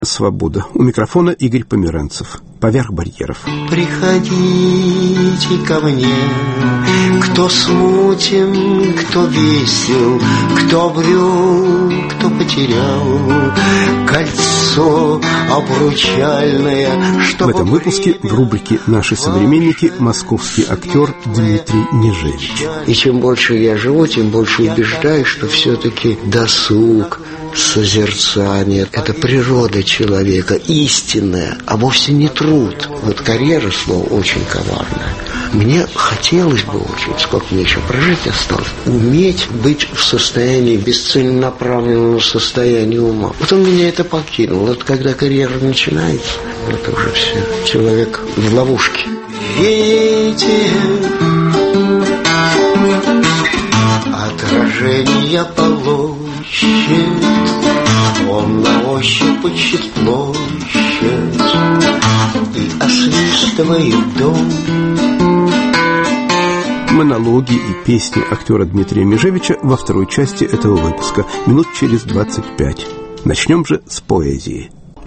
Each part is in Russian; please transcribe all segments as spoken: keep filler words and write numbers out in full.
Свобода. У микрофона Игорь Померанцев. Поверх барьеров. Приходите ко мне, кто смутен, кто весел, кто обрел, кто потерял кольцо обручальное. Что в этом выпуске в рубрике «Наши современники» московский актер Дмитрий Нежевич. И чем больше я живу, тем больше убеждаюсь, что все-таки досуг, созерцание – это природа человека, истинная, а вовсе не труд. Вот карьера – слово очень коварное. Мне хотелось бы очень, сколько мне еще прожить осталось, уметь быть в состоянии, бесцеленаправленного состояния ума. Потом меня это покинуло. Вот когда карьера начинается, это уже все. Человек в ловушке. Ветер, отражение полощет, он на ощупь ищет площадь и освистывает дом. Монологи и песни актера Дмитрия Нежевича во второй части этого выпуска, минут через двадцать пять. Начнем же с поэзии.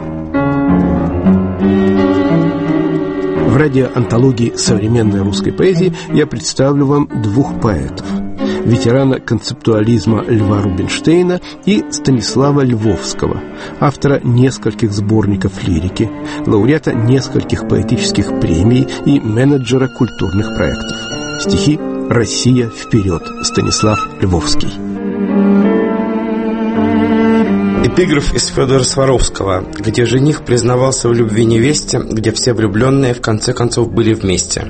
В радиоантологии современной русской поэзии я представлю вам двух поэтов: ветерана концептуализма Льва Рубинштейна и Станислава Львовского, автора нескольких сборников лирики, лауреата нескольких поэтических премий и менеджера культурных проектов. Стихи «Россия вперед» Станислав Львовский. Эпиграф из Федора Сваровского, где жених признавался в любви невесте, где все влюбленные в конце концов были вместе.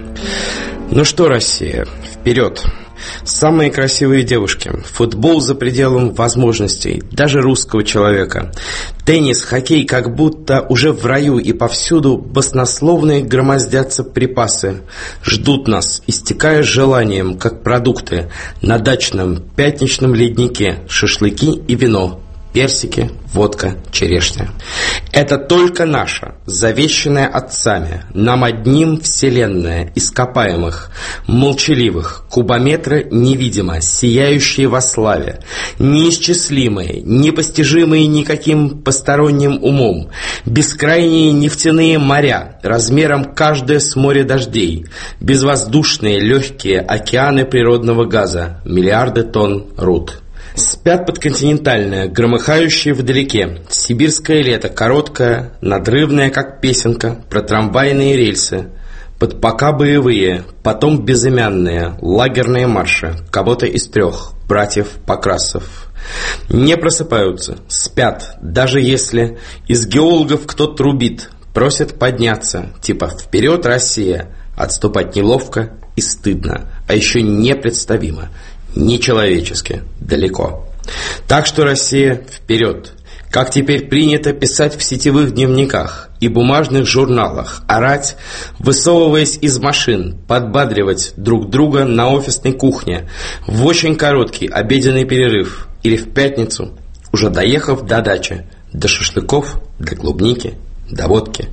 Ну что, Россия, вперед! Самые красивые девушки, футбол за пределом возможностей, даже русского человека, теннис, хоккей, как будто уже в раю, и повсюду баснословные громоздятся припасы, ждут нас, истекая желанием, как продукты, на дачном пятничном леднике, шашлыки и вино, персики, водка, черешня. Это только наша, завещанная отцами, нам одним вселенная, ископаемых, молчаливых, кубометры невидимо, сияющие во славе, неисчислимые, непостижимые никаким посторонним умом, бескрайние нефтяные моря, размером каждое с моря дождей, безвоздушные легкие океаны природного газа, миллиарды тонн руд. Спят подконтинентальное, громыхающее вдалеке, сибирское лето, короткое, надрывное, как песенка, про трамвайные рельсы, под пока боевые, потом безымянные, лагерные марши, кого-то из трех, братьев Покрасов. Не просыпаются, спят, даже если из геологов кто трубит, просят подняться, типа «Вперед, Россия!», отступать неловко и стыдно, а еще непредставимо. Нечеловечески далеко. Так что, Россия, вперед! Как теперь принято писать в сетевых дневниках и бумажных журналах, орать, высовываясь из машин, подбадривать друг друга на офисной кухне в очень короткий обеденный перерыв или в пятницу, уже доехав до дачи, до шашлыков, до клубники, до водки.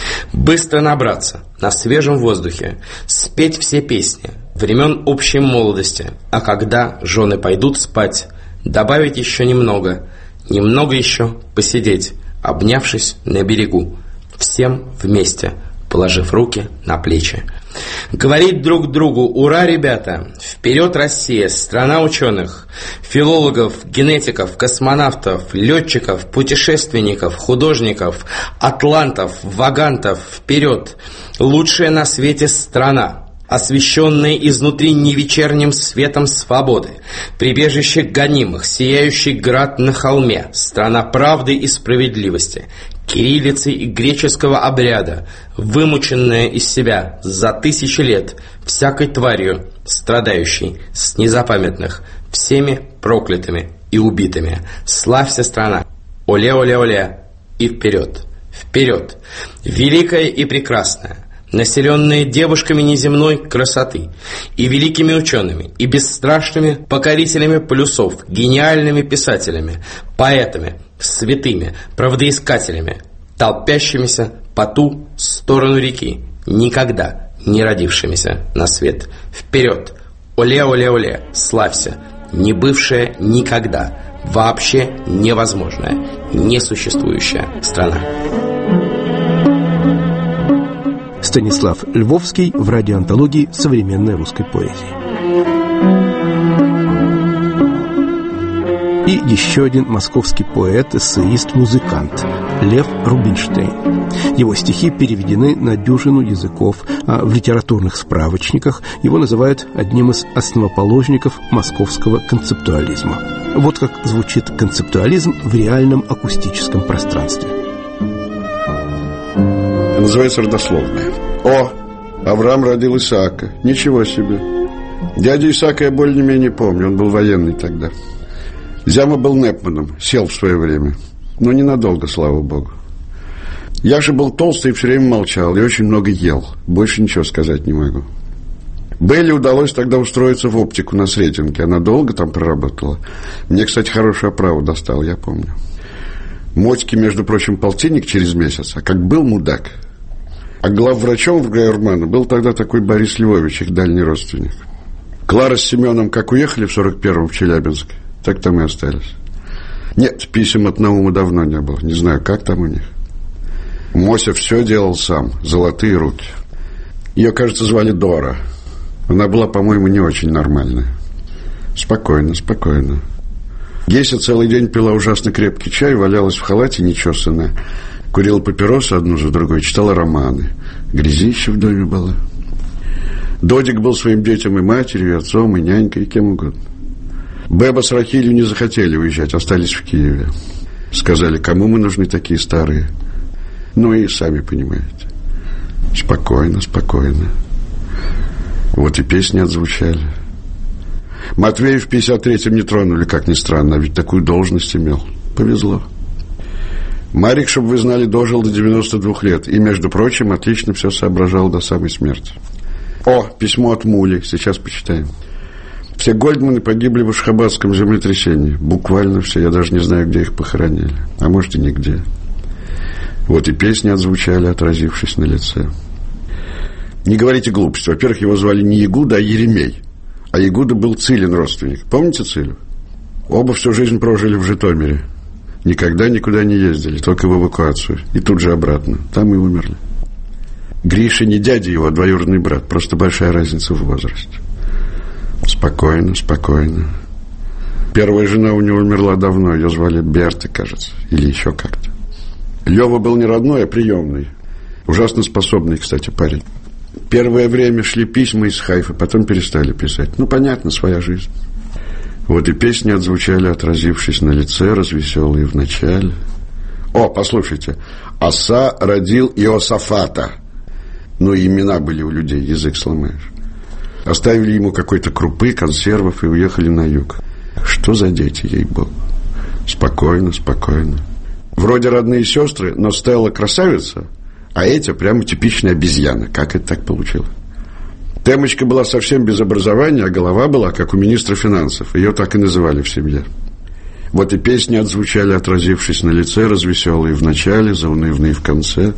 Быстро набраться на свежем воздухе, спеть все песни времен общей молодости, а когда жены пойдут спать, добавить еще немного, немного еще посидеть, обнявшись на берегу, всем вместе, положив руки на плечи. Говорить друг другу: ура, ребята, вперед, Россия, страна ученых, филологов, генетиков, космонавтов, летчиков, путешественников, художников, атлантов, вагантов, вперед, лучшая на свете страна, освещенная изнутри невечерним светом свободы, прибежище гонимых, сияющий град на холме, страна правды и справедливости, кириллицы и греческого обряда, вымученная из себя за тысячи лет всякой тварью, страдающей с незапамятных, всеми проклятыми и убитыми. Славься, страна! Оле-оле-оле! И вперед! Вперед! Великая и прекрасная! Населенные девушками неземной красоты, и великими учеными, и бесстрашными покорителями полюсов, гениальными писателями, поэтами, святыми, правдоискателями, толпящимися по ту сторону реки, никогда не родившимися на свет. Вперед! Оле-оле-оле! Славься! Не бывшая никогда! вообще невозможная, несуществующая страна. Станислав Львовский в радиоантологии современной русской поэзии. И еще один московский поэт, эссеист, музыкант Лев Рубинштейн. Его стихи переведены на дюжину языков, а в литературных справочниках его называют одним из основоположников московского концептуализма. Вот как звучит концептуализм в реальном акустическом пространстве. Называется родословная. О, Авраам родил Исаака. Ничего себе. Дядю Исаака я более-менее помню, он был военный тогда. Зяма был Непманом, сел в свое время. Но ненадолго, слава богу. Я же был толстый и все время молчал, и очень много ел. Больше ничего сказать не могу. Белле удалось тогда устроиться в оптику на Сретенке. Она долго там проработала. Мне, кстати, хорошую оправу достал, я помню. Мотьке, между прочим, полтинник через месяц. А как был мудак. А главврачом в Гайурмана был тогда такой Борис Львович, их дальний родственник. Клара с Семеном как уехали в сорок первом в Челябинск, так там и остались. Нет, писем от Наума давно не было. Не знаю, как там у них. Мося все делал сам. Золотые руки. Ее, кажется, звали Дора. Она была, по-моему, не очень нормальная. Спокойно, спокойно. Геся целый день пила ужасно крепкий чай, валялась в халате нечесанная. Курила папиросы одну за другой, читала романы. Грязище в доме было. Додик был своим детям и матерью, и отцом, и нянькой, и кем угодно. Беба с Рахилью не захотели уезжать, остались в Киеве. Сказали, кому мы нужны такие старые. Ну и сами понимаете. Спокойно, спокойно. Вот и песни отзвучали. Матвея в пятьдесят третьем не тронули, как ни странно, а ведь такую должность имел. Повезло. Марик, чтобы вы знали, дожил до девяноста двух лет. И, между прочим, отлично все соображал до самой смерти. О, письмо от Мули. Сейчас почитаем. Все Гольдманы погибли в Ашхабадском землетрясении. Буквально все. Я даже не знаю, где их похоронили. А может, и нигде. Вот и песни отзвучали, отразившись на лице. Не говорите глупости. Во-первых, его звали не Ягуда, а Еремей. А Ягуда был Цилин родственник. Помните Цилю? Оба всю жизнь прожили в Житомире. Никогда никуда не ездили, только в эвакуацию. И тут же обратно. Там и умерли. Гриша не дядя его, а двоюродный брат. Просто большая разница в возрасте. Спокойно, спокойно. Первая жена у него умерла давно. Ее звали Берта, кажется. Или еще как-то. Лева был не родной, а приемный. Ужасно способный, кстати, парень. Первое время шли письма из Хайфа, потом перестали писать. Ну, понятно, своя жизнь. Вот и песни отзвучали, отразившись на лице, развеселые в начале. О, послушайте. Аса родил Иосафата. Ну, и имена были у людей, язык сломаешь. Оставили ему какой-то крупы, консервов и уехали на юг. Что за дети, ей-богу. Спокойно, спокойно. Вроде родные сестры, но Стелла красавица, а эти прямо типичная обезьяна. Как это так получилось? Темочка была совсем без образования, а голова была, как у министра финансов. Ее так и называли в семье. Вот и песни отзвучали, отразившись на лице, развеселые в начале, заунывные в конце.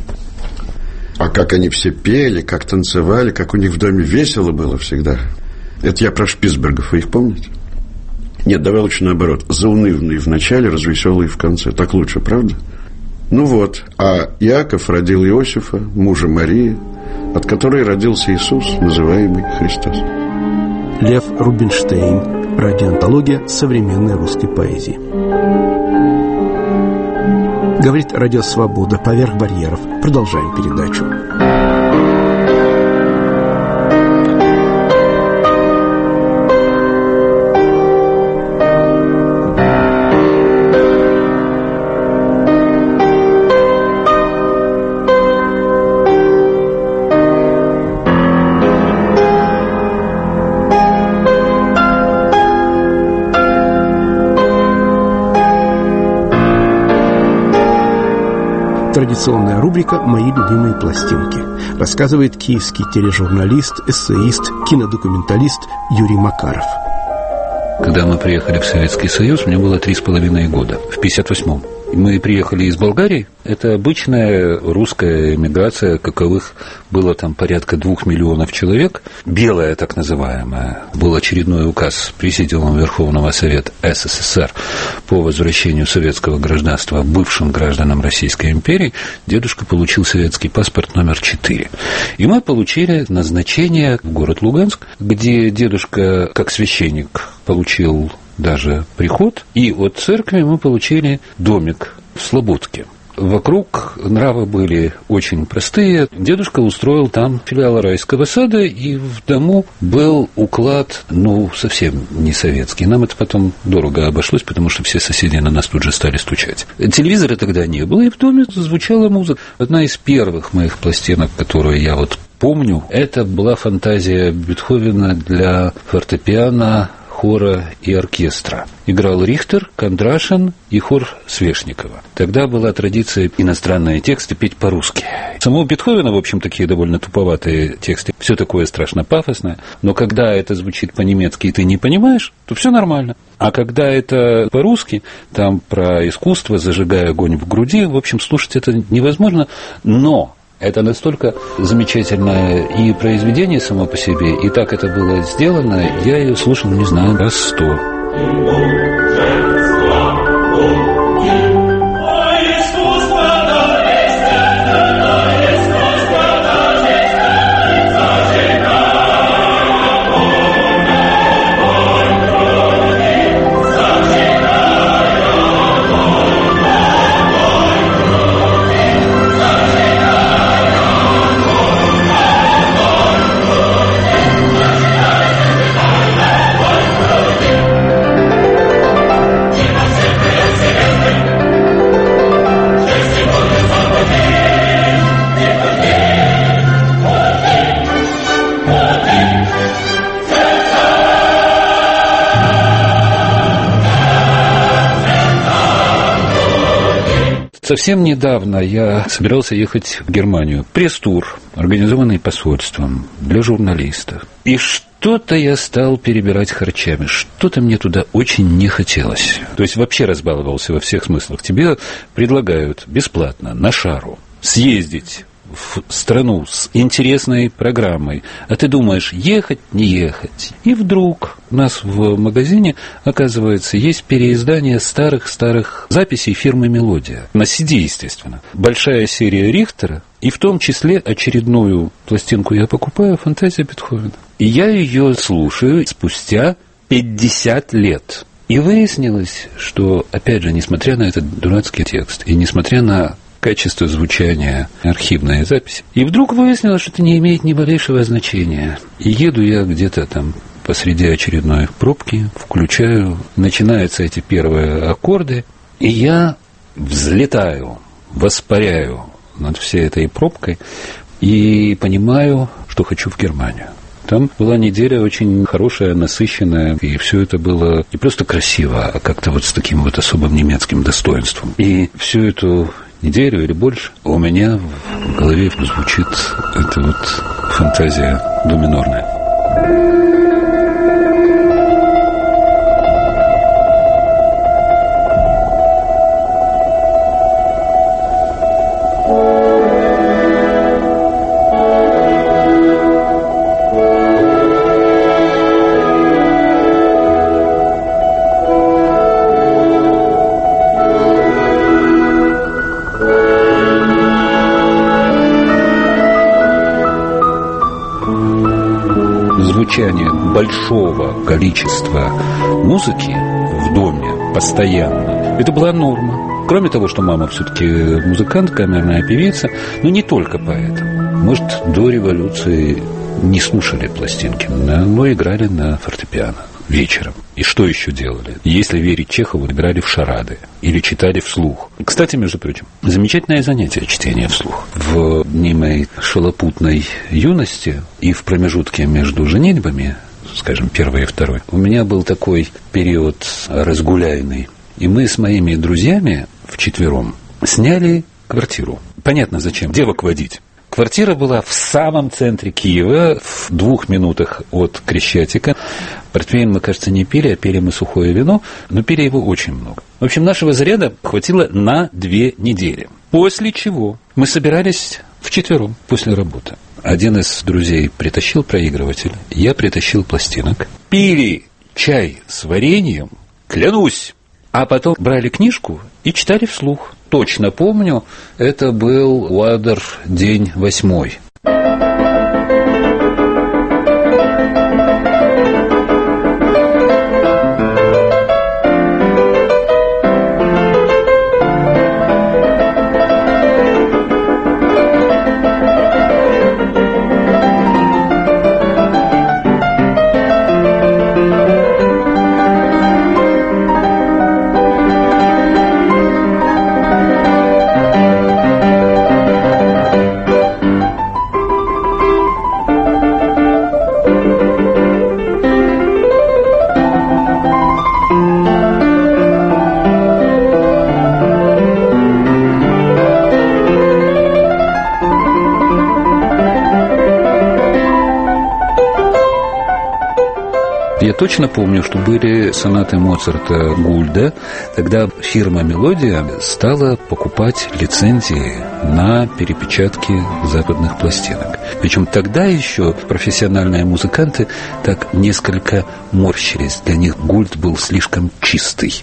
А как они все пели, как танцевали, как у них в доме весело было всегда. Это я про Шпицбергов, вы их помните? Нет, давай лучше наоборот. Заунывные в начале, развеселые в конце. Так лучше, правда? Ну вот, а Иаков родил Иосифа, мужа Марии, от которой родился Иисус, называемый Христос. Лев Рубинштейн. Радиоантология современной русской поэзии. Говорит Радио Свобода. Поверх барьеров. Продолжаем передачу. Традиционная рубрика «Мои любимые пластинки». Рассказывает киевский тележурналист, эссеист, кинодокументалист Юрий Макаров. Когда мы приехали в Советский Союз, мне было три с половиной года. В пятьдесят восьмом. Мы приехали из Болгарии. Это обычная русская эмиграция, каковых было там порядка двух миллионов человек. Белая, так называемая. Был очередной указ Президиума Верховного Совета СССР по возвращению советского гражданства бывшим гражданам Российской империи. Дедушка получил советский паспорт номер четыре. И мы получили назначение в город Луганск, где дедушка, как священник, получил даже приход, и от церкви мы получили домик в Слободке. Вокруг нравы были очень простые. Дедушка устроил там филиал райского сада, и в дому был уклад, ну, совсем не советский. Нам это потом дорого обошлось, потому что все соседи на нас тут же стали стучать. Телевизора тогда не было, и в доме звучала музыка. Одна из первых моих пластинок, которую я вот помню, это была фантазия Бетховена для фортепиано, хора и оркестра. Играл Рихтер, Кондрашин и хор Свешникова. Тогда была традиция иностранные тексты петь по-русски. Самого Бетховена, в общем, такие довольно туповатые тексты. Все такое страшно пафосное. Но когда это звучит по-немецки, и ты не понимаешь, то все нормально. А когда это по-русски, там про искусство, зажигая огонь в груди, в общем, слушать это невозможно. Но это настолько замечательное и произведение само по себе, и так это было сделано, я ее слушал, не знаю, раз сто. Совсем недавно я собирался ехать в Германию. Пресс-тур, организованный посольством для журналистов. И что-то я стал перебирать харчами. Что-то мне туда очень не хотелось. То есть вообще разбаловался во всех смыслах. Тебе предлагают бесплатно, на шару, съездить в страну с интересной программой, а ты думаешь, ехать, не ехать. И вдруг у нас в магазине, оказывается, есть переиздание старых-старых записей фирмы «Мелодия». На си ди, естественно. Большая серия Рихтера, и в том числе очередную пластинку я покупаю «Фантазия Бетховена». И я ее слушаю спустя пятьдесят лет. И выяснилось, что, опять же, несмотря на этот дурацкий текст, и несмотря на качество звучания, архивная запись. И вдруг выяснилось, что это не имеет ни малейшего значения. И еду я где-то там посреди очередной пробки, включаю, начинаются эти первые аккорды, и я взлетаю, воспаряю над всей этой пробкой и понимаю, что хочу в Германию. Там была неделя очень хорошая, насыщенная, и все это было не просто красиво, а как-то вот с таким вот особым немецким достоинством. И всю эту неделю или больше у меня в голове звучит эта вот фантазия до минорная. Звучание большого количества музыки в доме постоянно, это была норма. Кроме того, что мама все-таки музыкант, камерная певица, но не только поэтому. Может, до революции не слушали пластинки, но играли на фортепиано вечером. И что еще делали? Если верить Чехову, играли в шарады или читали вслух. Кстати, между прочим, замечательное занятие чтение вслух. В дни моей шалопутной юности и в промежутке между женитьбами, скажем, первой и второй, у меня был такой период разгуляйный. И мы с моими друзьями вчетвером сняли квартиру. Понятно, зачем. Девок водить. Квартира была в самом центре Киева, в двух минутах от Крещатика. Портвейн мы, кажется, не пили, а пили мы сухое вино, но пили его очень много. В общем, нашего заряда хватило на две недели. После чего мы собирались вчетвером после работы. Один из друзей притащил проигрыватель, я притащил пластинок. Пили чай с вареньем, клянусь, а потом брали книжку и читали вслух. Точно помню, это был Уадер, день восьмой. Я точно помню, что были сонаты Моцарта Гульда. Тогда фирма «Мелодия» стала покупать лицензии на перепечатки западных пластинок. Причем тогда еще профессиональные музыканты так несколько морщились. Для них Гульд был слишком чистый,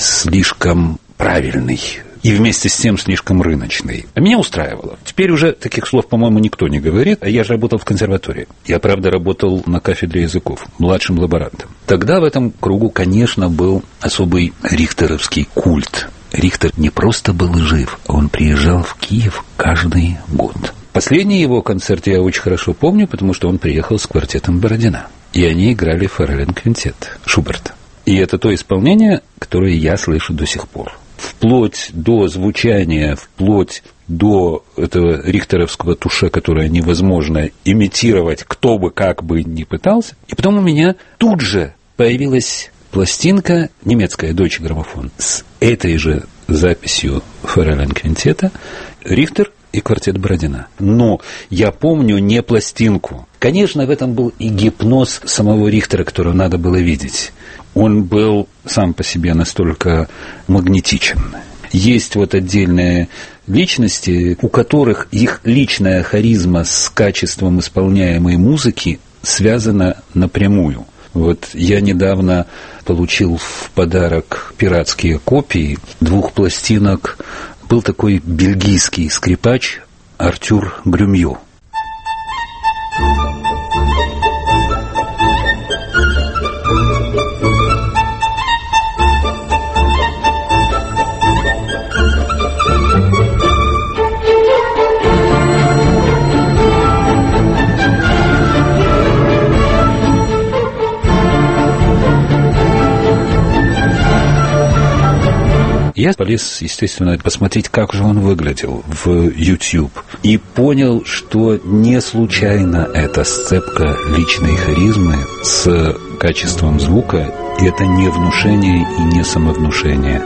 слишком правильный. И вместе с тем слишком рыночный. А меня устраивало. Теперь уже таких слов, по-моему, никто не говорит. А я же работал в консерватории. Я, правда, работал на кафедре языков, младшим лаборантом. Тогда в этом кругу, конечно, был особый рихтеровский культ. Рихтер не просто был жив, а он приезжал в Киев каждый год. Последний его концерт я очень хорошо помню, потому что он приехал с квартетом Бородина. И они играли форелен-квинтет Шуберта. И это то исполнение, которое я слышу до сих пор. Вплоть до звучания, вплоть до этого рихтеровского туше, которое невозможно имитировать, кто бы как бы ни пытался. И потом у меня тут же появилась пластинка, немецкая Deutsche Grammophon, с этой же записью форелен-квинтета Рихтер и квартет Бородина. Но я помню не пластинку. Конечно, в этом был и гипноз самого Рихтера, которого надо было видеть. Он был сам по себе настолько магнетичен. Есть вот отдельные личности, у которых их личная харизма с качеством исполняемой музыки связана напрямую. Вот я недавно получил в подарок пиратские копии двух пластинок. Был такой бельгийский скрипач Артюр Грюмьё. Я полез, естественно, посмотреть, как же он выглядел в YouTube. И понял, что не случайно эта сцепка личной харизмы с качеством звука. И это не внушение и не самовнушение.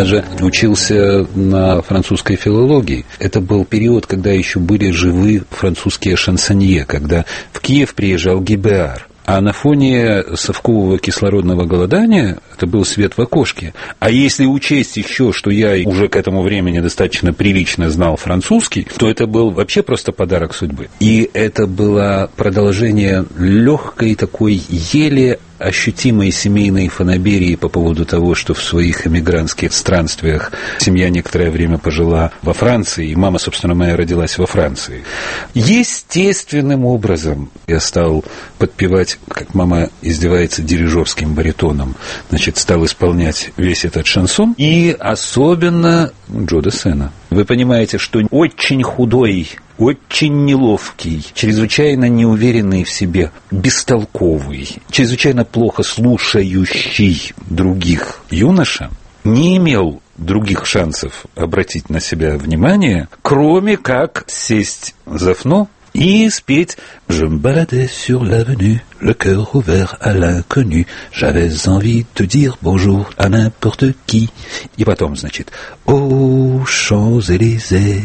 Я же учился на французской филологии. Это был период, когда еще были живы французские шансонье, когда в Киев приезжал Гибеар. А на фоне совкового кислородного голодания это был свет в окошке. А если учесть еще, что я уже к этому времени достаточно прилично знал французский, то это был вообще просто подарок судьбы. И это было продолжение легкой такой еле ощутимой семейной фанаберии по поводу того, что в своих эмигрантских странствиях семья некоторое время пожила во Франции, и мама, собственно, моя родилась во Франции. Естественным образом я стал подпевать, как мама издевается, дирижерским баритоном. Значит, стал исполнять весь этот шансон, и особенно Джо Дассена. Вы понимаете, что очень худой, очень неловкий, чрезвычайно неуверенный в себе, бестолковый, чрезвычайно плохо слушающий других юноша не имел других шансов обратить на себя внимание, кроме как сесть за фно и спеть «Je me baladais sur l'avenue, le cœur ouvert à l'inconnu, j'avais envie de dire bonjour à n'importe qui». И потом, значит, «Aux Champs-Élysées,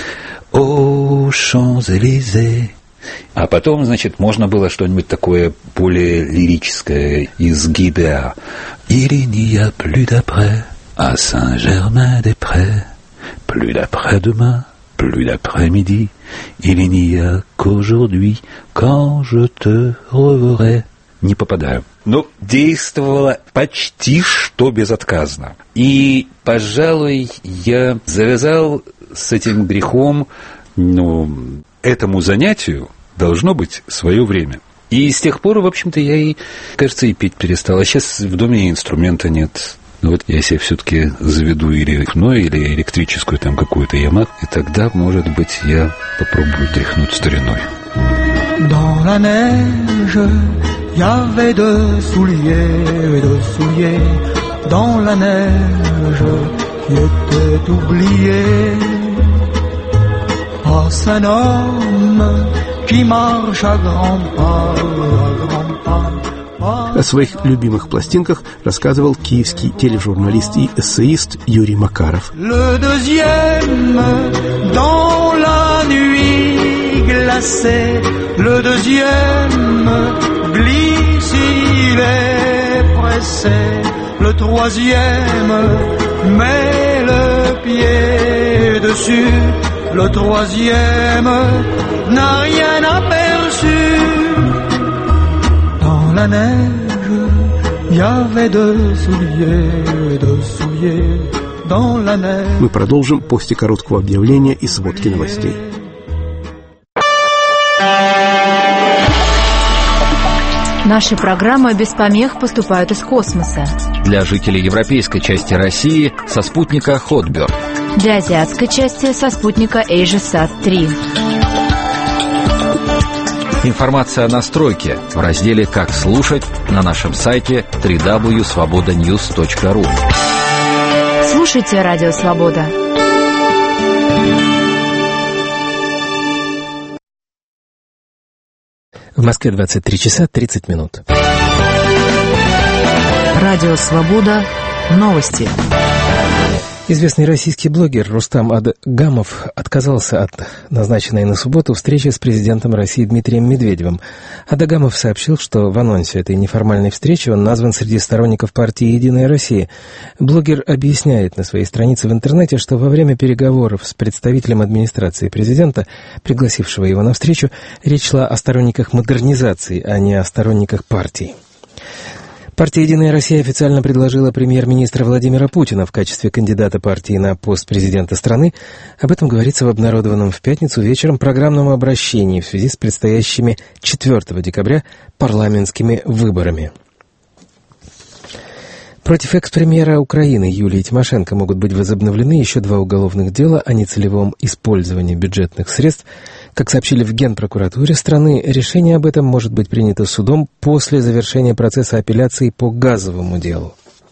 aux Champs-Élysées». А потом, значит, можно было что-нибудь такое более лирическое из Гибеа. «Il n'y a plus d'après à Saint-Germain-des-Prés, plus d'après-demain, plus d'après-midi, il n'y a qu'aujourd'hui, quand je te reverrai». Не попадаю. Но действовало почти что безотказно. И, пожалуй, я завязал с этим грехом, ну, этому занятию должно быть свое время. И с тех пор, в общем-то, я и, кажется, и петь перестал. А сейчас в доме инструмента нет. Ну вот я себе все-таки заведу или фно, или электрическую там какую-то Ямаху, и тогда, может быть, я попробую тряхнуть стариной. Dans la neige, y avait deux souliers, deux souliers. Dans la neige, qui était oublié. Passe un homme qui marche à grands pas, à grands pas. О своих любимых пластинках рассказывал киевский тележурналист и эссеист Юрий Макаров. Le deuxième dans la nuit glacée, le deuxième glisse, il est pressé, le troisième met le pied dessus, le troisième n'a rien aperçu. Dans la neige, il y avait deux souliers, deux souliers dans la neige. Мы продолжим после короткого объявления и сводки новостей. Наши программы без помех поступают из космоса. Для жителей европейской части России со спутника Хотберг. Для азиатской части со спутника AsiaSat три. Информация о настройке в разделе «Как слушать» на нашем сайте дабл ю дабл ю дабл ю точка свобода ньюс точка ру. Слушайте Радио Свобода. В Москве двадцать три часа тридцать минут. Радио Свобода. Новости. Известный российский блогер Рустам Адгамов отказался от назначенной на субботу встречи с президентом России Дмитрием Медведевым. Адгамов сообщил, что в анонсе этой неформальной встречи он назван среди сторонников партии «Единая Россия». Блогер объясняет на своей странице в интернете, что во время переговоров с представителем администрации президента, пригласившего его на встречу, речь шла о сторонниках модернизации, а не о сторонниках партии. Партия «Единая Россия» официально предложила премьер-министра Владимира Путина в качестве кандидата партии на пост президента страны. Об этом говорится в обнародованном в пятницу вечером программном обращении в связи с предстоящими четвёртого декабря парламентскими выборами. Против экс-премьера Украины Юлии Тимошенко могут быть возобновлены еще два уголовных дела о нецелевом использовании бюджетных средств. Как сообщили в Генпрокуратуре страны, решение об этом может быть принято судом после завершения процесса апелляции по газовому делу.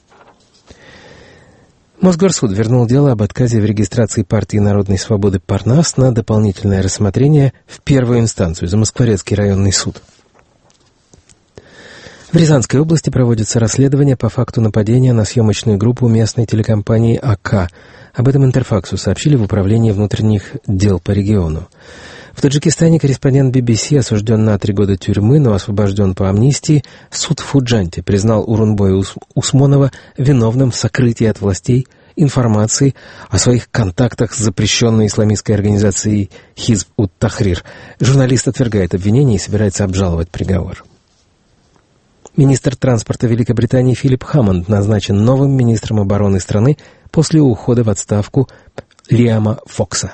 Мосгорсуд вернул дело об отказе в регистрации партии Народной свободы «Парнас» на дополнительное рассмотрение в первую инстанцию за Москворецкий районный суд. В Рязанской области проводится расследование по факту нападения на съемочную группу местной телекомпании АК. Об этом Интерфаксу сообщили в Управлении внутренних дел по региону. В Таджикистане корреспондент би би си осужден на три года тюрьмы, но освобожден по амнистии. Суд в Фуджанте признал Урунбоя Усмонова виновным в сокрытии от властей информации о своих контактах с запрещенной исламистской организацией Хизб ут-Тахрир. Журналист отвергает обвинение и собирается обжаловать приговор. Министр транспорта Великобритании Филипп Хаммонд назначен новым министром обороны страны после ухода в отставку Лиама Фокса.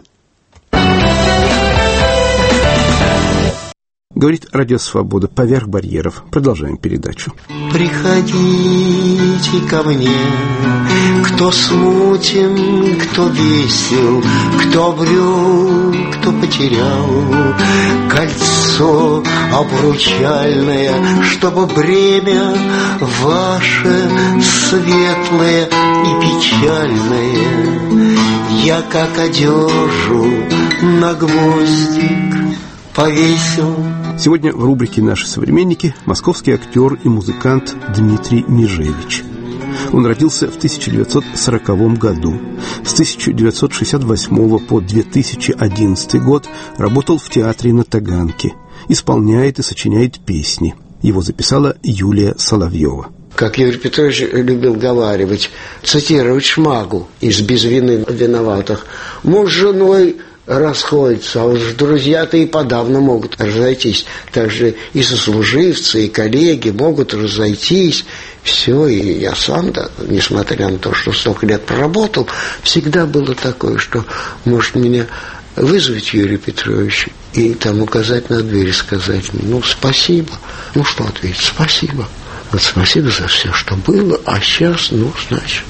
Говорит Радио Свобода. Поверх барьеров. Продолжаем передачу. Приходите ко мне, кто смутен, кто весел, кто обрел, кто потерял кольцо обручальное, чтобы бремя ваше светлое и печальное я как одежу на гвоздик повесил. Сегодня в рубрике «Наши современники» московский актер и музыкант Дмитрий Межевич. Он родился в тысяча девятьсот сороковом году. С тысяча девятьсот шестьдесят восьмого по две тысячи одиннадцатый год работал в театре на Таганке. Исполняет и сочиняет песни. Его записала Юлия Соловьева. Как Юрий Петрович любил говаривать, цитировать Шмагу из «Без вины виноватых». Муж с женой расходятся, а уж друзья-то и подавно могут разойтись. Также и сослуживцы, и коллеги могут разойтись. Все, и я сам, да, несмотря на то, что столько лет проработал, всегда было такое, что, может, меня вызвать Юрий Петрович и там указать на дверь и сказать, ну, спасибо. Ну, что ответить? Спасибо. Вот спасибо за все, что было, а сейчас, ну, значит...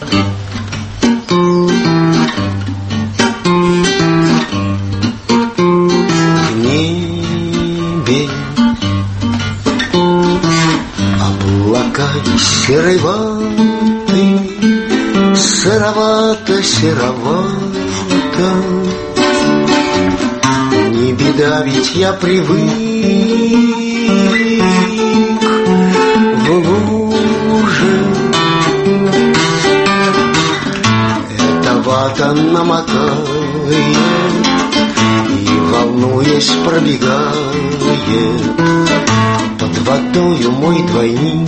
Серой ваты, сыровато, серовато. Не беда, ведь я привык в луже. Эта вата намокает и, волнуясь, пробегает под водою мой двойник.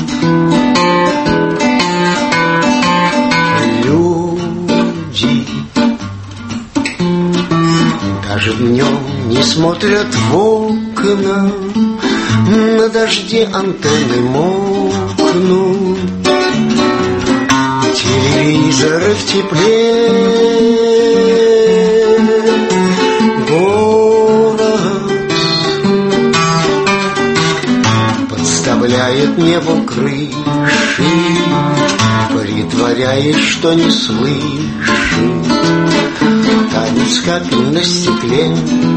Люди даже днем не смотрят в окна, на дожде антенны мокнут, телевизоры в тепле. Подставляет небо крыши, притворяясь, что не слышит. Танец капель на стекле.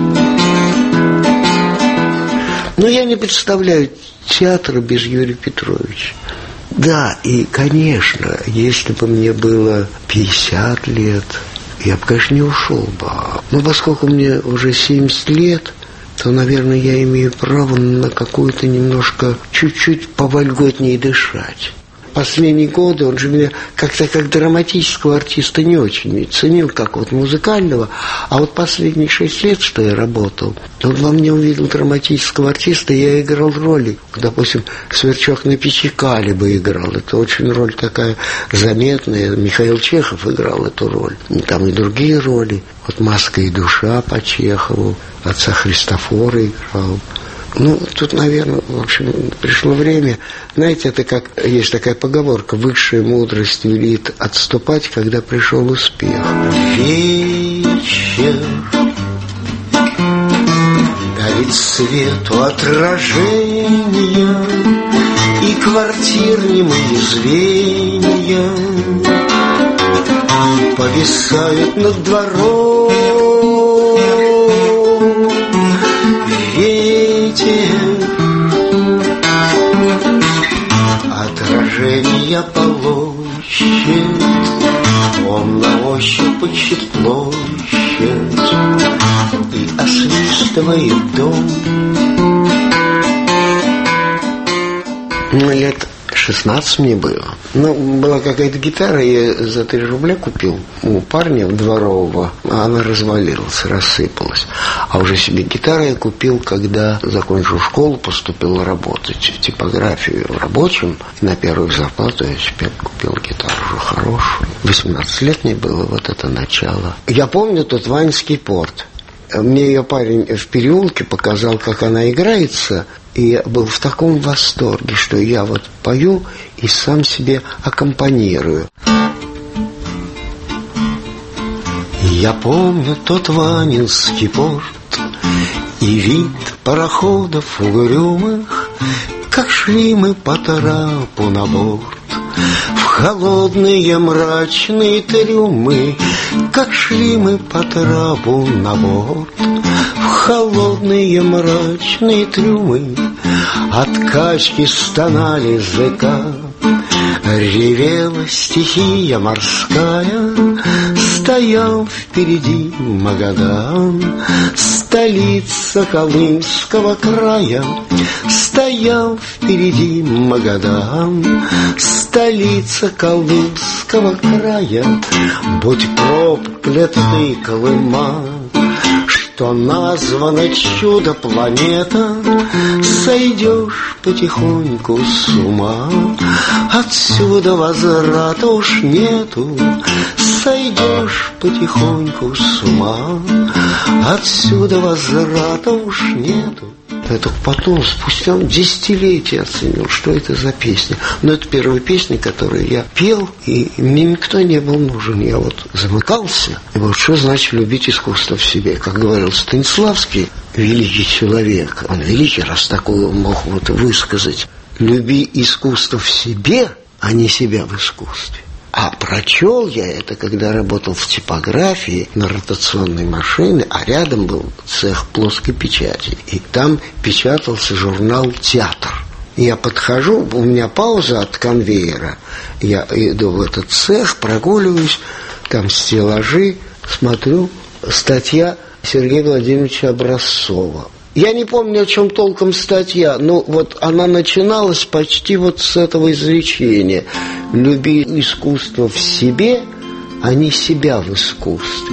Но я не представляю театра без Юрия Петровича. Да, и, конечно, если бы мне было пятьдесят лет, я бы, конечно, не ушел бы. Но поскольку мне уже семьдесят лет, то, наверное, я имею право на какую-то немножко, чуть-чуть повольготнее дышать. Последние годы он же меня как-то как драматического артиста не очень ценил, как вот музыкального. А вот последние шесть лет, что я работал, он во мне увидел драматического артиста, и я играл роли. Допустим, «Сверчок на печи» Калиба играл. Это очень роль такая заметная. Михаил Чехов играл эту роль. И там и другие роли. Вот «Маска и душа» по Чехову, отца Христофора играл. Ну, тут, наверное, в общем, пришло время. Знаете, это как, есть такая поговорка, высшая мудрость велит отступать, когда пришел успех. Вечер дарит свету отражения, и квартир немые звенья повисают над двором. Отражение получит, он на ощупь ищет площадь и освистывает дом. Ну, лет шестнадцать мне было. Ну, была какая-то гитара, я за три рубля купил у парня дворового, а она развалилась, рассыпалась. А уже себе гитару я купил, когда закончил школу, поступил работать в типографию рабочим. И на первую зарплату я себе купил гитару уже хорошую. восемнадцать лет мне было, вот это начало. Я помню тот Ванинский порт. Мне ее парень в переулке показал, как она играется, и я был в таком восторге, что я вот пою и сам себе аккомпанирую. Я помню тот Ванинский порт и вид пароходов угрюмых, как шли мы по трапу на борт, в холодные мрачные трюмы, как шли мы по трапу на борт, в холодные мрачные трюмы, от качки стонали зэка, ревела стихия морская, стоял впереди Магадан, столица Колымского края, стоял впереди Магадан, столица Колымского края. Будь проклят ты, Колыма, что названа чудо-планета, сойдешь потихоньку с ума, отсюда возврата уж нету, сойдешь потихоньку с ума, отсюда возврата уж нету. Я только потом, спустя десятилетия, оценил, что это за песня. Но это первая песня, которую я пел, и мне никто не был нужен. Я вот замыкался. И вот что значит любить искусство в себе? Как говорил Станиславский, великий человек, он великий, раз такое мог вот высказать. Люби искусство в себе, а не себя в искусстве. А прочел я это, когда работал в типографии на ротационной машине, а рядом был цех плоской печати. И там печатался журнал «Театр». Я подхожу, у меня пауза от конвейера. Я иду в этот цех, прогуливаюсь, там стеллажи, смотрю, статья Сергея Владимировича Образцова. Я не помню, о чем толком статья, но вот она начиналась почти вот с этого изречения. Люби искусство в себе, а не себя в искусстве.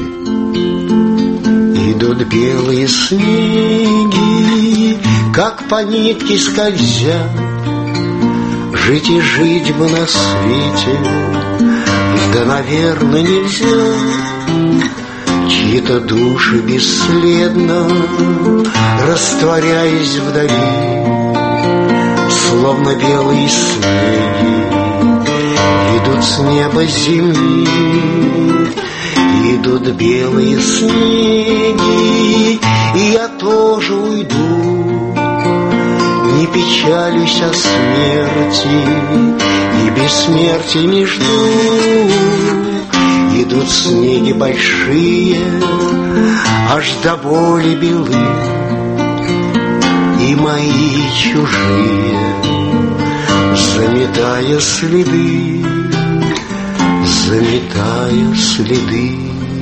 Идут белые снеги, как по нитке скользя. Жить и жить бы на свете, да, наверное, нельзя. Чьи-то души бесследно, растворяясь вдали, словно белые снеги, идут с неба земли, идут белые снеги, и я тоже уйду, не печалюсь о смерти, и бессмертия не жду. Идут снеги большие, аж до боли белы, и мои чужие, заметая следы, заметая следы.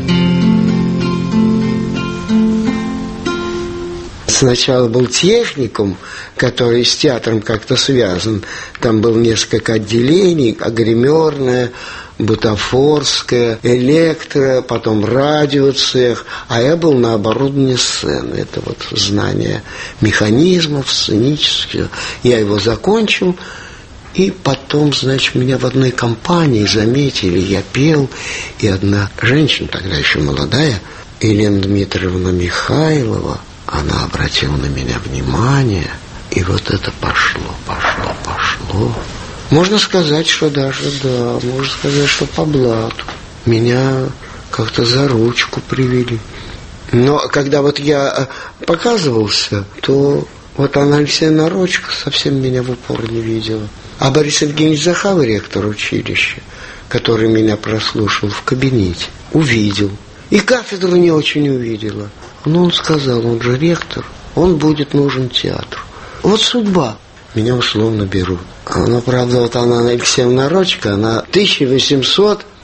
Сначала был техникум, который с театром как-то связан. Там было несколько отделений, гримерное, бутафорское, электро, потом радиоцех, а я был на оборудовании сцены. Это вот знание механизмов, сценических. Я его закончил, и потом, значит, меня в одной компании заметили, я пел, и одна женщина, тогда еще молодая, Елена Дмитриевна Михайлова, она обратила на меня внимание, и вот это пошло, пошло, пошло. Можно сказать, что даже, да, можно сказать, что по блату. Меня как-то за ручку привели. Но когда вот я показывался, то вот Анна Алексеевна Рочка совсем меня в упор не видела. А Борис Евгеньевич Захава, ректор училища, который меня прослушал в кабинете, увидел. И кафедру не очень увидела. Но он сказал, он же ректор, он будет нужен театру. Вот судьба. Меня условно берут. Она, правда, вот Анна Алексеевна Рочка, она тысяча восемьсот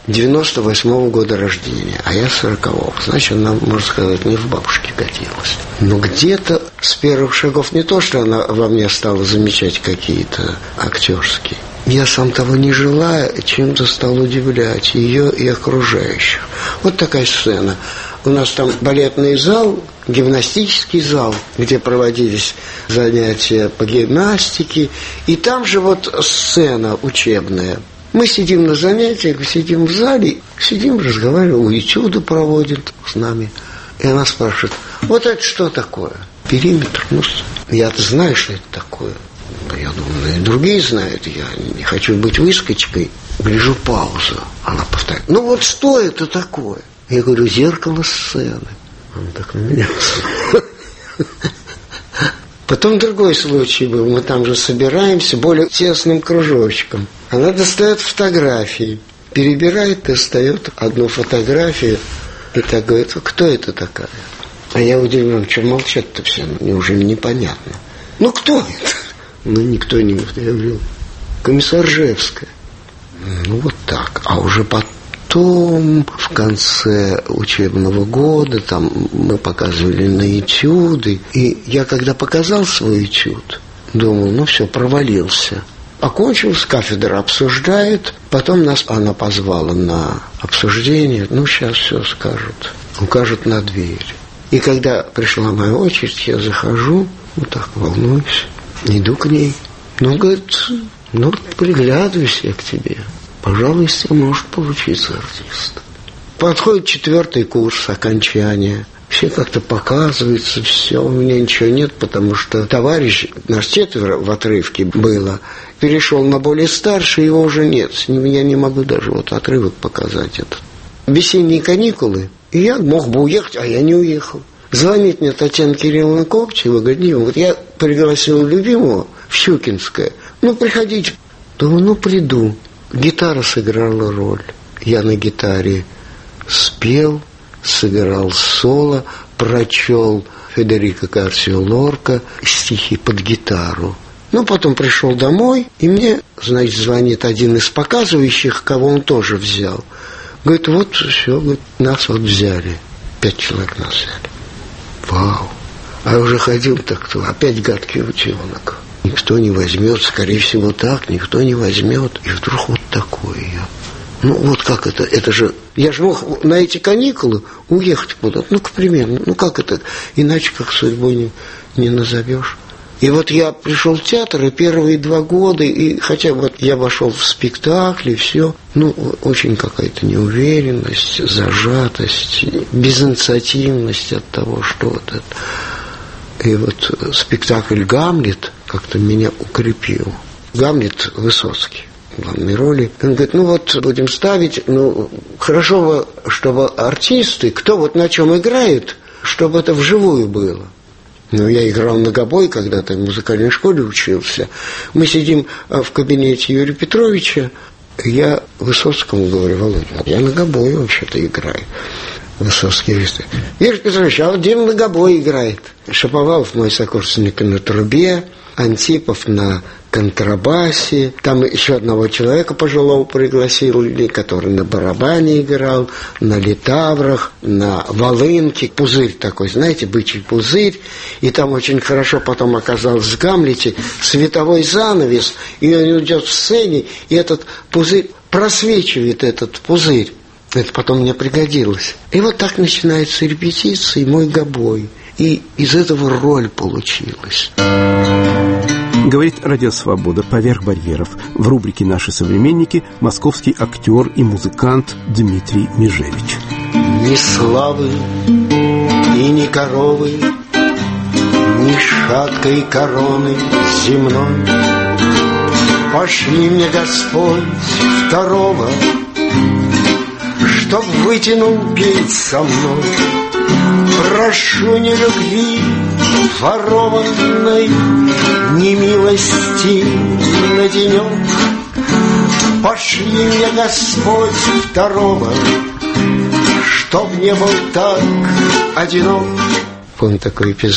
девяносто восьмого года рождения, а я сорокового. Значит, она, можно сказать, не в бабушке годилась. Но где-то с первых шагов не то, что она во мне стала замечать какие-то актерские. Я, сам того не желая, чем-то стал удивлять ее и окружающих. Вот такая сцена. У нас там балетный зал, гимнастический зал, где проводились занятия по гимнастике. И там же вот сцена учебная. Мы сидим на занятиях, сидим в зале, сидим, разговариваем, этюды проводят с нами. И она спрашивает: вот это что такое? Периметр. Ну, я-то знаю, что это такое. Я думаю, и другие знают. Я не хочу быть выскочкой. Гляжу, пауза. Она повторяет: ну вот что это такое? Я говорю: зеркало сцены. Он так на меня смотрит. Потом другой случай был. Мы там же собираемся более тесным кружочком. Она достает фотографии, перебирает, достает одну фотографию и так говорит: кто это такая? А я удивлен, что молчат-то все, неужели непонятно? Ну кто это? Ну никто не говорит. Я говорю: комиссар Ржевская. Ну вот так. А уже потом, в конце учебного года, там мы показывали на этюды. И я, когда показал свой этюд, думал, ну все, провалился. Окончилась, кафедра обсуждает. Потом нас она позвала на обсуждение. Ну, сейчас все скажут. Укажут на дверь. И когда пришла моя очередь, я захожу, вот так волнуюсь, иду к ней. Ну, говорит, ну, приглядываюсь я к тебе. Пожалуй, из тебя может получиться артист. Подходит четвертый курс, окончания. Все как-то показывается, все, у меня ничего нет, потому что товарищ, наш четверо в отрывке было, перешел на более старший, его уже нет. С ним я не могу даже вот отрывок показать этот. Весенние каникулы, и я мог бы уехать, а я не уехал. Звонит мне Татьяна Кирилловна Коптева, говорит: Дима, вот я пригласил любимого в Щукинское, ну, приходите. Думаю, ну, приду. Гитара сыграла роль. Я на гитаре спел, сыграл соло, прочел Федерико Гарсио Лорка стихи под гитару. Ну, потом пришел домой, и мне, значит, звонит один из показывающих, кого он тоже взял. Говорит: вот все, говорит, нас вот взяли. Пять человек нас взяли. Вау! А я уже ходил так-то, опять гадкий утенок. Никто не возьмет, скорее всего так, никто не возьмет. И вдруг вот такое я. Ну, вот как это? Это же... Я же мог на эти каникулы уехать куда-то. Ну, к примеру. Ну, как это? Иначе как судьбой не, не назовешь. И вот я пришел в театр, и первые два года, и хотя вот я вошел в спектакль, и все, ну, очень какая-то неуверенность, зажатость, безинициативность от того, что вот это. И вот спектакль «Гамлет» как-то меня укрепил. Гамлет Высоцкий в главной роли. Он говорит: ну вот будем ставить, ну хорошо, чтобы артисты, кто вот на чем играет, чтобы это вживую было. Ну, я играл на гобой, когда-то в музыкальной школе учился. Мы сидим в кабинете Юрия Петровича. Я Высоцкому говорю: Володя, я на гобой вообще-то играю. Высоцкий говорит: Юрий Петрович, а вот Дима на гобой играет. Шаповалов мой сокурсник на трубе, Антипов на контрабасе. Там еще одного человека пожилого пригласили, который на барабане играл, на литаврах, на волынке. Пузырь такой, знаете, бычий пузырь. И там очень хорошо потом оказалось в «Гамлете» световой занавес, и он идет в сцене, и этот пузырь просвечивает, этот пузырь. Это потом мне пригодилось. И вот так начинаются репетиции, мой гобой. И из этого роль получилась. Говорит Радио Свобода «Поверх барьеров». В рубрике «Наши современники» московский актер и музыкант Дмитрий Межевич. Ни славы и ни коровы, ни шаткой короны земной. Пошли мне, Господь, второго, чтоб вытянул перед со мной. Прошу не любви ворованной, ни милости на денек. Пошли мне, Господь, второго, чтоб не был так одинок. Помню такой эпизод.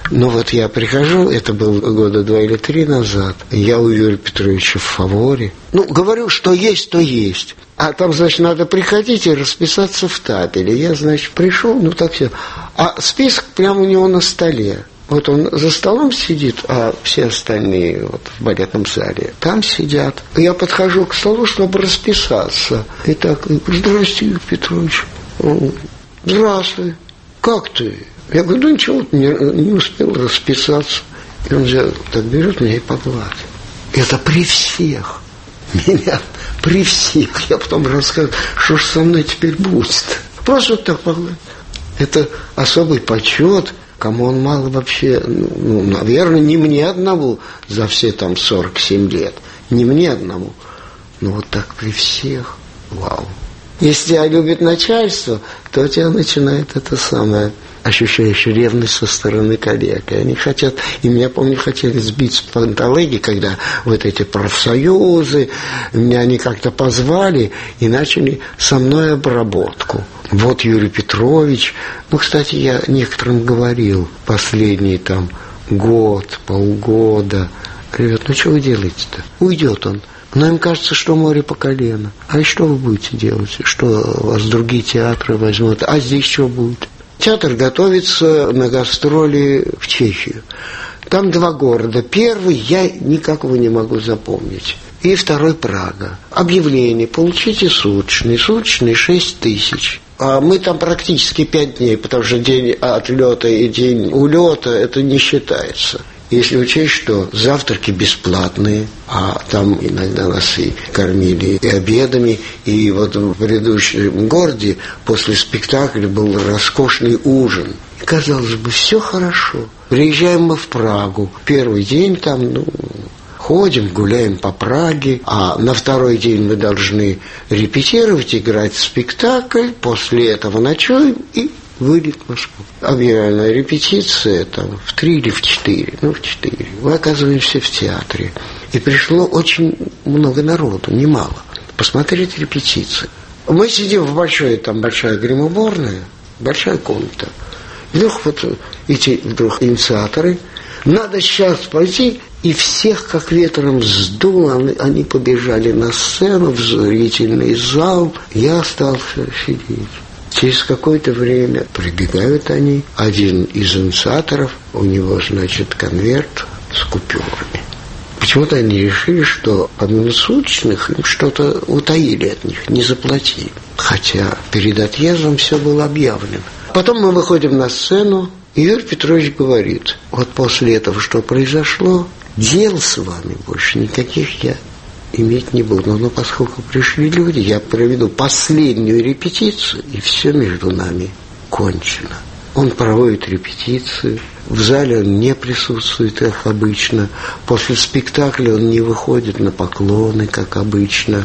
Ну вот я прихожу, это было года два или три назад, я у Юрия Петровича в фаворе. Ну, говорю, что есть, то есть. А там, значит, надо приходить и расписаться в табеле. Я, значит, пришел, ну так все. А список прямо у него на столе. Вот он за столом сидит, а все остальные вот в балетном зале там сидят. Я подхожу к столу, чтобы расписаться. И так, здравствуйте, Юрий Петрович. Он, здравствуй. Как ты? Я говорю, ну ничего, не, не успел расписаться. И он взял, так берет меня и погладит. Это при всех. Меня при всех. Я потом рассказываю, что же со мной теперь будет. Просто вот так погладит. Это особый почет, кому он мало вообще, ну, наверное, не мне одному за все там сорок семь лет. Не мне одному. Но вот так при всех. Вау. Если тебя любит начальство, то у тебя начинает это самое, ощущаешь ревность со стороны коллег. И они хотят, и меня, помню, хотели сбить с панталыги, когда вот эти профсоюзы, меня они как-то позвали и начали со мной обработку. Вот Юрий Петрович, ну, кстати, я некоторым говорил, последний там год, полгода, ребят, ну, что вы делаете-то? Уйдет он. Но им кажется, что море по колено. А и что вы будете делать? Что вас другие театры возьмут? А здесь что будет? Театр готовится на гастроли в Чехию. Там два города. Первый я никакого не могу запомнить. И второй Прага. Объявление. Получите суточный. Суточный шесть тысяч. А мы там практически пять дней, потому что день отлета и день улета это не считается. Если учесть, что завтраки бесплатные, а там иногда нас и кормили и обедами, и вот в предыдущем городе после спектакля был роскошный ужин. И, казалось бы, все хорошо. Приезжаем мы в Прагу. Первый день там, ну, ходим, гуляем по Праге, а на второй день мы должны репетировать, играть спектакль, после этого ночуем и вылет в Москву. Объявленная репетиция там в три или в четыре, ну в четыре. Мы оказываемся в театре. И пришло очень много народу, немало, посмотреть репетиции. Мы сидим в большой, там большая гримуборная, большая комната. Вдруг вот эти вдруг инициаторы, надо сейчас пойти, и всех как ветром сдуло, они, они побежали на сцену, в зрительный зал. Я остался сидеть. Через какое-то время прибегают они. Один из инициаторов, у него, значит, конверт с купюрами. Почему-то они решили, что помимо суточных им что-то утаили от них, не заплатили. Хотя перед отъездом все было объявлено. Потом мы выходим на сцену, и Юрий Петрович говорит, вот после этого, что произошло, дел с вами больше никаких я иметь не буду. Но поскольку пришли люди, я проведу последнюю репетицию, и все между нами кончено. Он проводит репетицию, в зале он не присутствует, как обычно. После спектакля он не выходит на поклоны, как обычно.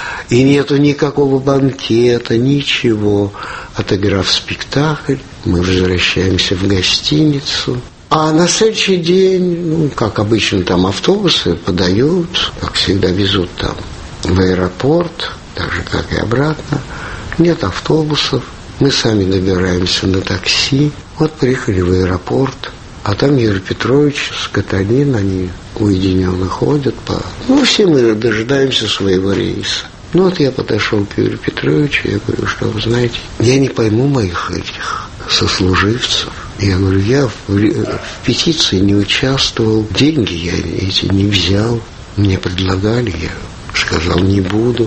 И нету никакого банкета, ничего. Отыграв спектакль, мы возвращаемся в гостиницу. А на следующий день, ну, как обычно, там автобусы подают, как всегда везут там в аэропорт, так же, как и обратно. Нет автобусов, мы сами добираемся на такси. Вот приехали в аэропорт, а там Юрий Петрович с Каталин, они уединенно ходят. По... Ну, все мы дожидаемся своего рейса. Ну, вот я подошел к Юрию Петровичу, я говорю, что вы знаете, я не пойму моих этих сослуживцев. Я говорю, я в, в петиции не участвовал, деньги я эти не взял, мне предлагали, я сказал, не буду.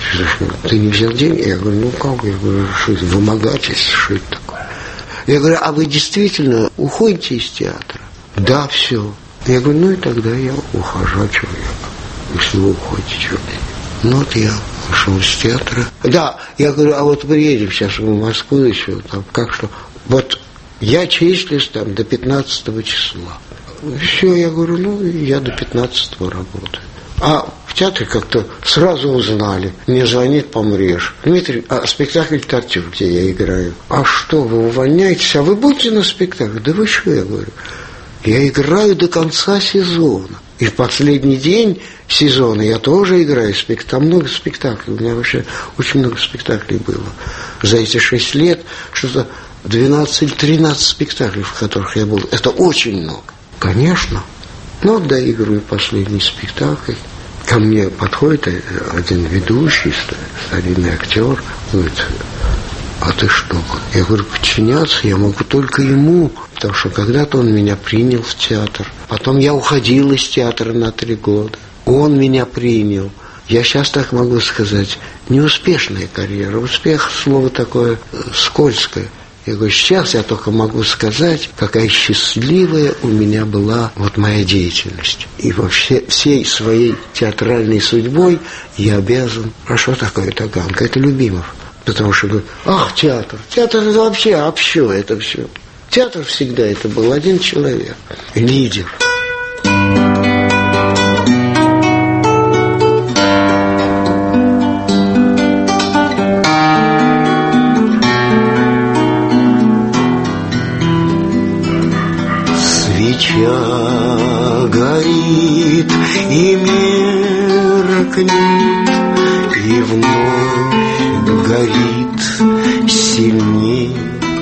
Ты не взял деньги? Я говорю, ну как? Я говорю, что это вымогательство, что это такое? Я говорю, а вы действительно уходите из театра? Да, все. Я говорю, ну и тогда я ухожу, а что я, если вы уходите, что? Ну вот я ушел из театра. Да, я говорю, а вот приедем сейчас в Москву еще, там, как что? Вот я числюсь там до пятнадцатого числа. Все, я говорю, ну, я до пятнадцатого работаю. А в театре как-то сразу узнали. Мне звонит Помреж. Дмитрий, а спектакль «Тартюф», где я играю. А что, вы увольняетесь? А вы будете на спектакле? Да вы что, я говорю. Я играю до конца сезона. И в последний день сезона я тоже играю спектакль. Там много спектаклей. У меня вообще очень много спектаклей было. За эти шесть лет что-то двенадцать-тринадцать спектаклей, в которых я был. Это очень много. Конечно. Но доигрываю последний спектакль. Ко мне подходит один ведущий, старинный актер, говорит: а ты что? Я говорю: подчиняться я могу только ему, потому что когда-то он меня принял в театр. Потом я уходил из театра на три года. Он меня принял. Я сейчас так могу сказать, неуспешная карьера. Успех – слово такое скользкое. Я говорю, сейчас я только могу сказать, какая счастливая у меня была вот моя деятельность. И вообще всей своей театральной судьбой я обязан. А что такое Таганка? Это Любимов. Потому что, ах, театр. Театр – это вообще общо, это все. Театр всегда это был один человек. Лидер. Свеча горит и меркнет, и вновь горит сильней,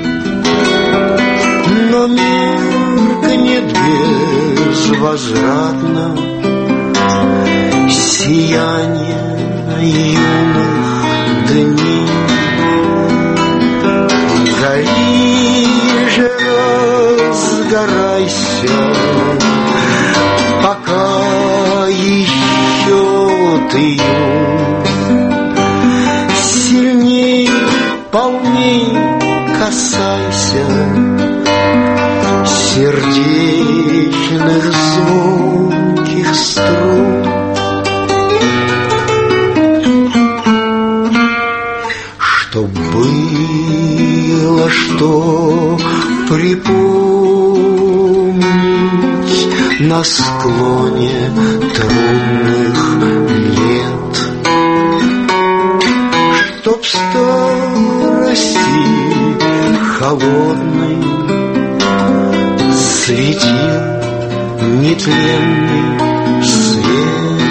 но меркнет безвозвратно сияние юных дней. Гори же, разгорайся, пока еще ты юн, сильней, полней касайся сердечных звонких струн. Что было, что припомнить на склоне трудных лет, чтоб старости холодной светил нетленный свет.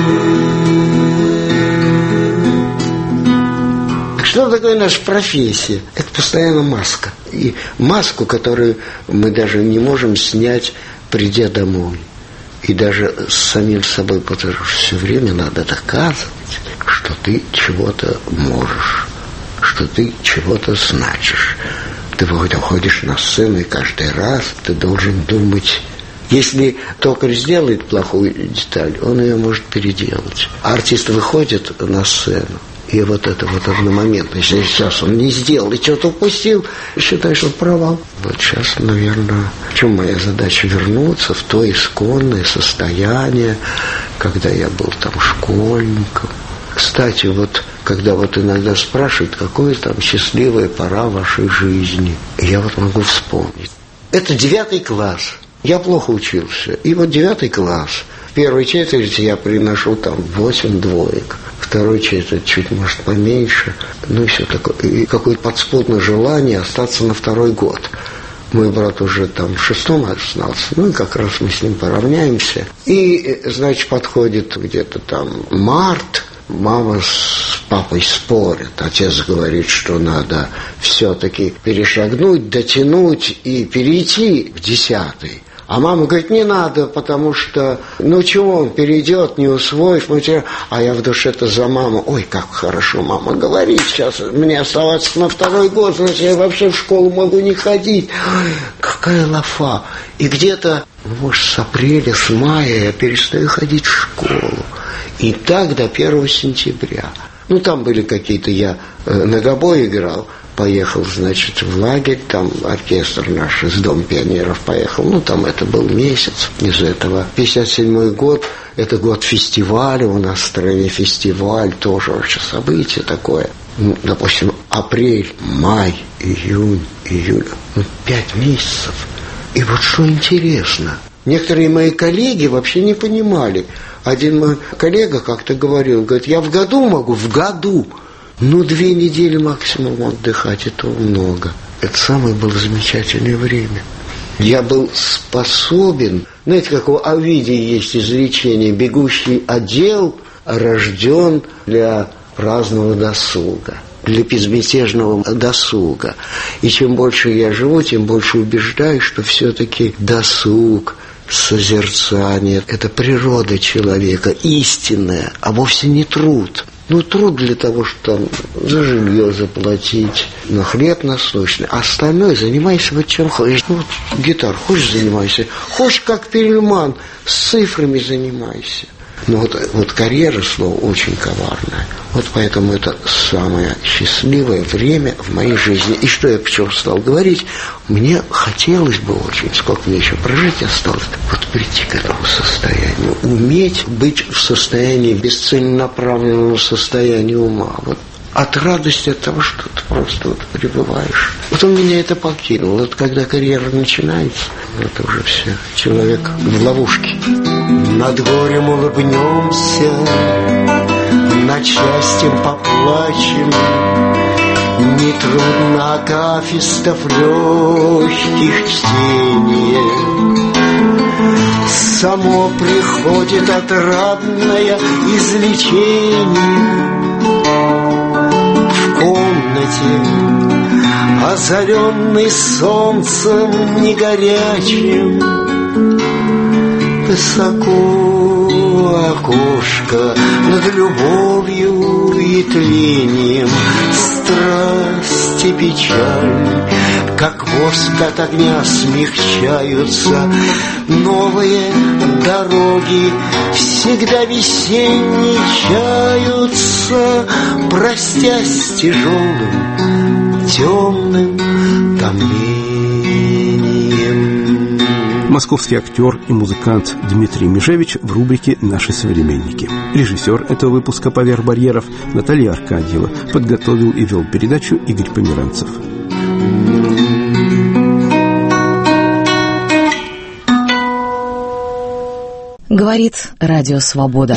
Что такое наша профессия? Это постоянно маска. И маску, которую мы даже не можем снять, придя домой. И даже с самим собой, потому что все время надо доказывать, что ты чего-то можешь, что ты чего-то значишь. Ты выходишь на сцену, и каждый раз ты должен думать. Если токарь сделает плохую деталь, он ее может переделать. А артист выходит на сцену, и вот это вот одномоментно, если сейчас он не сделал и что-то упустил, считай, что провал. Вот сейчас, наверное, в чем моя задача? Вернуться в то исконное состояние, когда я был там школьником. Кстати, вот когда вот иногда спрашивают, какая там счастливая пора вашей жизни, я вот могу вспомнить. Это девятый класс. Я плохо учился. И вот девятый класс. В первой четверти я приношу там восемь двоек. Второй четверть чуть, может, поменьше. Ну и все такое. И какое-то подспудное желание остаться на второй год. Мой брат уже там в шестом остался. Ну и как раз мы с ним поравняемся. И, значит, подходит где-то там март. Мама с папой спорят. Отец говорит, что надо все-таки перешагнуть, дотянуть и перейти в десятый. А мама говорит, не надо, потому что, ну чего он перейдет, не усвоив материал. А я в душе-то за маму. Ой, как хорошо мама говорит, сейчас мне оставаться на второй год, значит, я вообще в школу могу не ходить. Ой, какая лафа. И где-то, может, с апреля, с мая я перестаю ходить в школу. И так до первого сентября. Ну, там были какие-то, я э, на гобой играл. Поехал, значит, в лагерь, там оркестр наш из Дома пионеров поехал, ну, там это был месяц из этого. пятьдесят седьмой год, это год фестиваля, у нас в стране фестиваль, тоже вообще событие такое. Ну, допустим, апрель, май, июнь, июль, ну, пять месяцев. И вот что интересно, некоторые мои коллеги вообще не понимали. Один мой коллега как-то говорил, говорит, я в году могу, в году, ну, две недели максимум отдыхать, это много. Это самое было замечательное время. Я был способен, знаете, как у Овидия есть изречение, бегущий отдел рожден для праздного досуга. для безмятежного досуга. И чем больше я живу, тем больше убеждаюсь, что все-таки досуг, созерцание – это природа человека, истинная, а вовсе не труд. Ну, труд для того, чтобы там за жилье заплатить, на хлеб насущный, а остальное занимайся вот чем хочешь. Ну, вот гитар хочешь занимайся, хочешь как Перельман, с цифрами занимайся. Но вот, вот карьера, слово, очень коварное. Вот поэтому это самое счастливое время в моей жизни. И что я почему стал говорить? Мне хотелось бы очень, сколько мне еще прожить осталось, вот прийти к этому состоянию. Уметь быть в состоянии бесцеленаправленного состояния ума. Вот от радости от того, что ты просто вот пребываешь. Вот он меня это покинул. Вот когда карьера начинается, это уже все. Человек в ловушке. Над горем улыбнемся, над счастьем поплачем. Нетрудно акафистов легких чтение. Само приходит отрадное излечение. В комнате, озаренной солнцем не горячим, высоко окошко над любовью и тлением, страсть и печаль, как воск от огня смягчаются, новые дороги всегда весенние чаются, простясь с тяжелым, темным томлением. Московский актер и музыкант Дмитрий Межевич в рубрике «Наши современники». Режиссер этого выпуска «Поверх барьеров» Наталья Аркадьева. Подготовил и вел передачу Игорь Померанцев. Говорит Радио Свобода.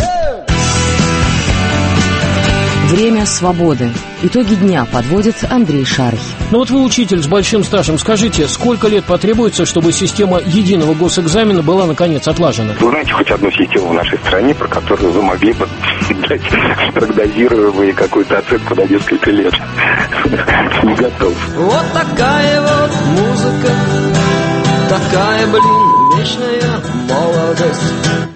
Время свободы. Итоги дня подводит Андрей Шарый. Ну вот вы учитель с большим стажем. Скажите, сколько лет потребуется, чтобы система единого госэкзамена была, наконец, отлажена? Вы знаете хоть одну систему в нашей стране, про которую вы могли бы дать прогнозируемую какую-то оценку на несколько лет? Не готов. Вот такая вот музыка, такая, блин, вечная молодость.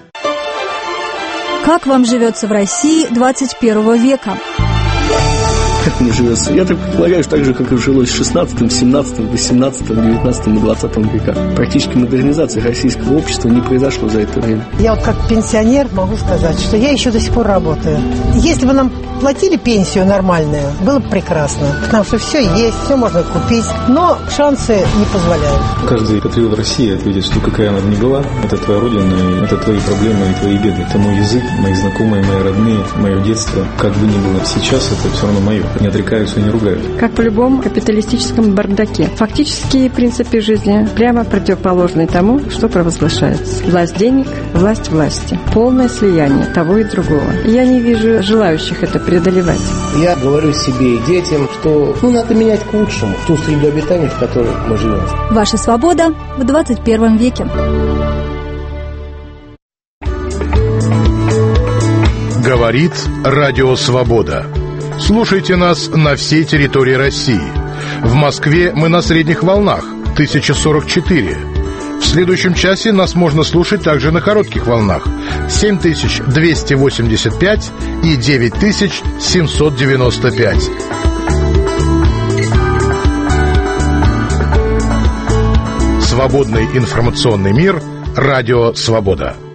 Как вам живется в России двадцать первого века? Как мне живется? Я так предполагаю, что так же, как и жилось в шестнадцатом, семнадцатом, восемнадцатом, девятнадцатом и двадцатом веках. Практически модернизация российского общества не произошло за это время. Я вот как пенсионер могу сказать, что я еще до сих пор работаю. Если бы нам платили пенсию нормальную, было бы прекрасно. Потому что все есть, все можно купить, но шансы не позволяют. Каждый патриот России ответит, что какая она бы ни была, это твоя родина, и это твои проблемы и твои беды. Это мой язык, мои знакомые, мои родные, мое детство. Как бы ни было сейчас, это все равно мое. Не отрекаются и не ругают. Как в любом капиталистическом бардаке. Фактические принципы жизни прямо противоположны тому, что провозглашается. Власть денег, власть власти. Полное слияние того и другого. И я не вижу желающих это преодолевать. Я говорю себе и детям, что ну, надо менять к лучшему ту среду обитания, в которой мы живем. Ваша свобода в двадцать первом веке. Говорит Радио Свобода. Слушайте нас на всей территории России. В Москве мы на средних волнах тысяча сорок четыре. В следующем часе нас можно слушать также на коротких волнах семь тысяч двести восемьдесят пять и девять тысяч семьсот девяносто пять. Свободный информационный мир. Радио Свобода.